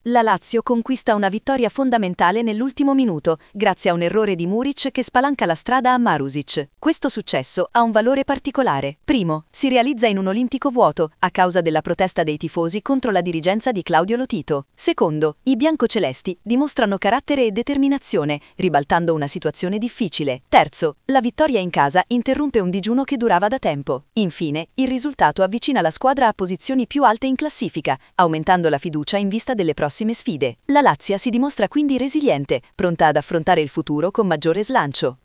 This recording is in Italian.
La Lazio conquista una vittoria fondamentale nell'ultimo minuto, grazie a un errore di Muric che spalanca la strada a Marusic. Questo successo ha un valore particolare. Primo, si realizza in un olimpico vuoto, a causa della protesta dei tifosi contro la dirigenza di Claudio Lotito. Secondo, i biancocelesti dimostrano carattere e determinazione, ribaltando una situazione difficile. Terzo, la vittoria in casa interrompe un digiuno che durava da tempo. Infine, il risultato avvicina la squadra a posizioni più alte in classifica, aumentando la fiducia in vista delle prossime sfide. La Lazio si dimostra quindi resiliente, pronta ad affrontare il futuro con maggiore slancio.